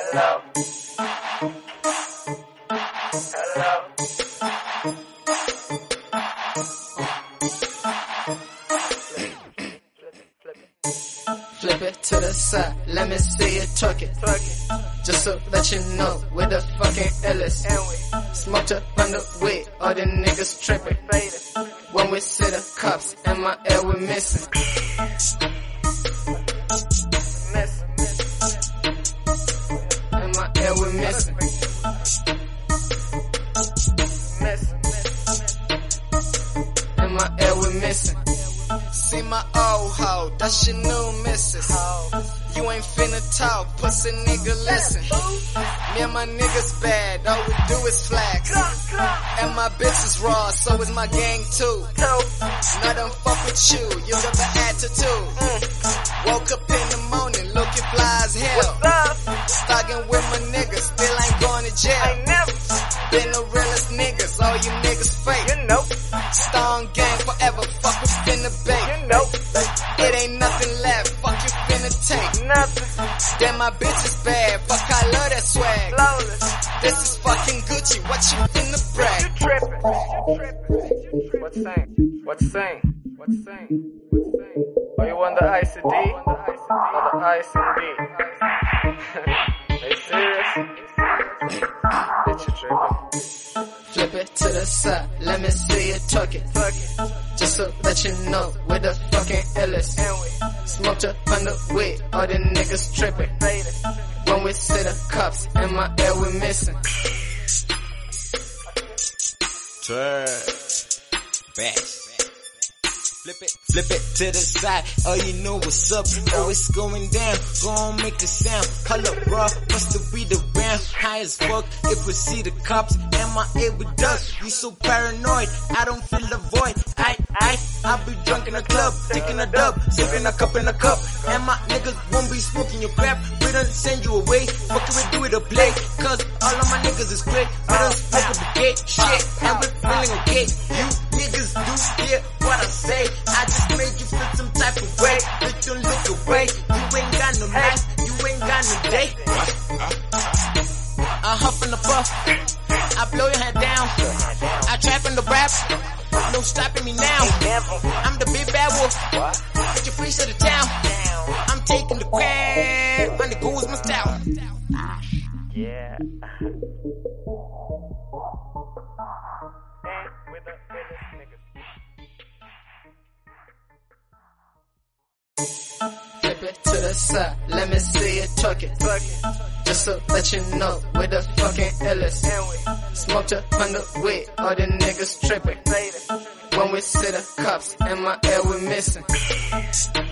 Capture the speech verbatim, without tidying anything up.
Hello. Hello. Flip it to the side, let me see you twerk it. Just so that you know, we're the fucking illest. Smoked up on the weed, all the niggas tripping. When we see the cops, in my air we missing. In my air we missing. In my air we missing. See my old hoe, that's your new missus. You ain't finna talk, pussy nigga listen. Me and my niggas bad, all we do is flex. And my bitch is raw, so is my gang too. Nothing fuck with you, you got the attitude. Woke up in the morning, looking fly as hell. Starting with my niggas, still ain't going to jail. Been the realest niggas, all you niggas fake. You know. Stone gang forever, fuck we finna bake. You know. It ain't nothing left, fuck you finna take. Nothing. Then my bitch is bad, fuck I love that swag. Flawless. This is fucking Gucci, what you finna brag? You trippin', you trippin'. What's saying? What's saying? What's saying? What's saying? Oh, you want the I C D? Or the I C D? Are you serious? Bitch, you trippin'. Flip it to the side, let me see you twerk it. Just so that you know, we're the fucking illest. Smoked up on the weed, all the niggas tripping. When we see the cops, in my air we missing. Twerk. Back. Flip it, flip it to the side, oh you know what's up, oh it's going down, go on make a sound, hold up bro, must have be the round, high as fuck, if we see the cops, am I able with dust, you so paranoid, I don't feel the void, I, I, I be drunk in a club, taking a dub, sipping a cup in a cup, and my niggas won't be smoking your crap, we don't send you away, what can we do with a play, cause all of my niggas is great, we don't smoke a bouquet, shit, and we're feeling okay, you niggas do hear what I say, I just made you feel some type of way. Bitch, don't look away. You ain't got no night. You ain't got no day. I huff in the puff. I blow your head down. I trap in the rap. No stopping me now. I'm the big bad wolf. Get your freaks to the town. I'm taking the crown. On the goons, my style. Yeah. And with the realest niggas. Flip it to the side, let me see you twerk it. Just so that you know, we're the fucking illest. Smoked up on the weed, all the niggas tripping. When we see the cops, in my air we missing.